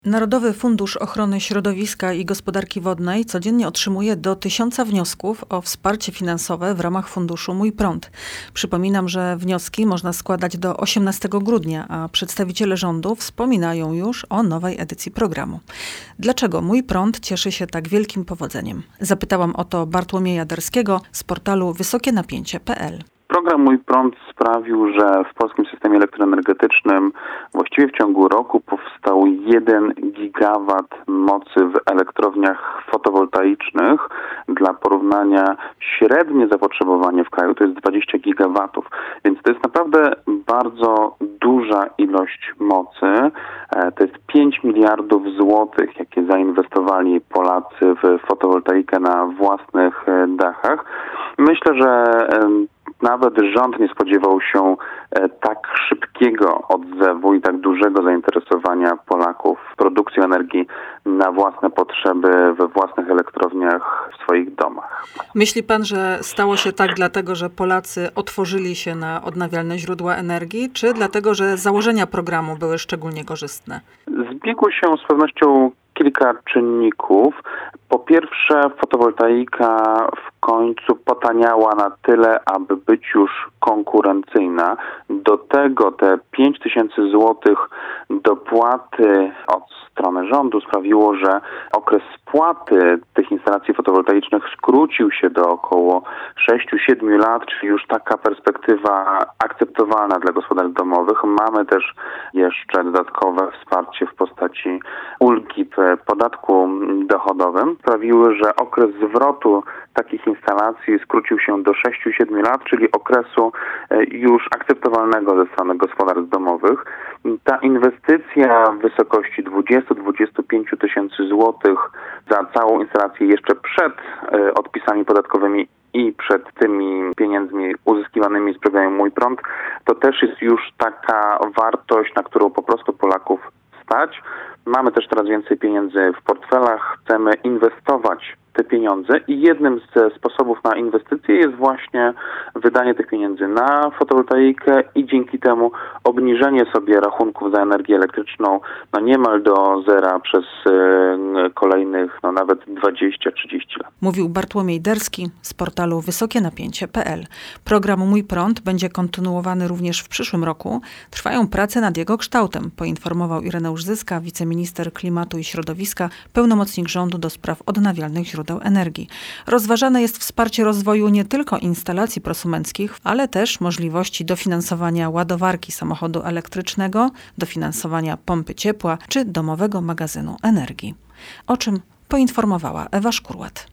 Narodowy Fundusz Ochrony Środowiska i Gospodarki Wodnej codziennie otrzymuje do 1000 wniosków o wsparcie finansowe w ramach funduszu Mój Prąd. Przypominam, że wnioski można składać do 18 grudnia, a przedstawiciele rządu wspominają już o nowej edycji programu. Dlaczego Mój Prąd cieszy się tak wielkim powodzeniem? Zapytałam o to Bartłomieja Derskiego z portalu wysokienapięcie.pl. Program Mój Prąd sprawił, że w polskim systemie elektroenergetycznym właściwie w ciągu roku powstał 1 gigawat mocy w elektrowniach fotowoltaicznych. Dla porównania średnie zapotrzebowanie w kraju to jest 20 gigawatów, więc to jest naprawdę bardzo duża ilość mocy. To jest 5 miliardów złotych, jakie zainwestowali Polacy w fotowoltaikę na własnych dachach. Myślę, że nawet rząd nie spodziewał się tak szybkiego odzewu i tak dużego zainteresowania Polaków produkcją energii na własne potrzeby we własnych elektrowniach w swoich domach. Myśli pan, że stało się tak dlatego, że Polacy otworzyli się na odnawialne źródła energii, czy dlatego, że założenia programu były szczególnie korzystne? Zbiegło się z pewnością kilka czynników. Po pierwsze, fotowoltaika w końcu potaniała na tyle, aby być już konkurencyjna. Do tego te 5000 złotych dopłaty od strony rządu sprawiło, że okres spłaty tych instalacji fotowoltaicznych skrócił się do około 6-7 lat, czyli już taka perspektywa akceptowalna dla gospodarstw domowych. Mamy też jeszcze dodatkowe wsparcie w postaci ulgi w podatku dochodowym. Sprawiły, że okres zwrotu takich instalacji skrócił się do 6-7 lat, czyli okresu już akceptowalnego ze strony gospodarstw domowych. Ta inwestycja w wysokości 20-25 tysięcy złotych za całą instalację jeszcze przed odpisami podatkowymi i przed tymi pieniędzmi uzyskiwanymi z programu Mój Prąd, to też jest już taka wartość, na którą po prostu Polaków stać. Mamy też teraz więcej pieniędzy w portfelach, chcemy inwestować te pieniądze i jednym ze sposobów na inwestycje jest właśnie wydanie tych pieniędzy na fotowoltaikę i dzięki temu obniżenie sobie rachunków za energię elektryczną niemal do zera przez kolejnych nawet 20-30 lat. Mówił Bartłomiej Derski z portalu wysokienapięcie.pl. Program Mój Prąd będzie kontynuowany również w przyszłym roku. Trwają prace nad jego kształtem, poinformował Ireneusz Zyska, wiceminister klimatu i środowiska, pełnomocnik rządu do spraw odnawialnych źródeł energii. Rozważane jest wsparcie rozwoju nie tylko instalacji prosumenckich, ale też możliwości dofinansowania ładowarki samochodu elektrycznego, dofinansowania pompy ciepła czy domowego magazynu energii. O czym poinformowała Ewa Szkurłat.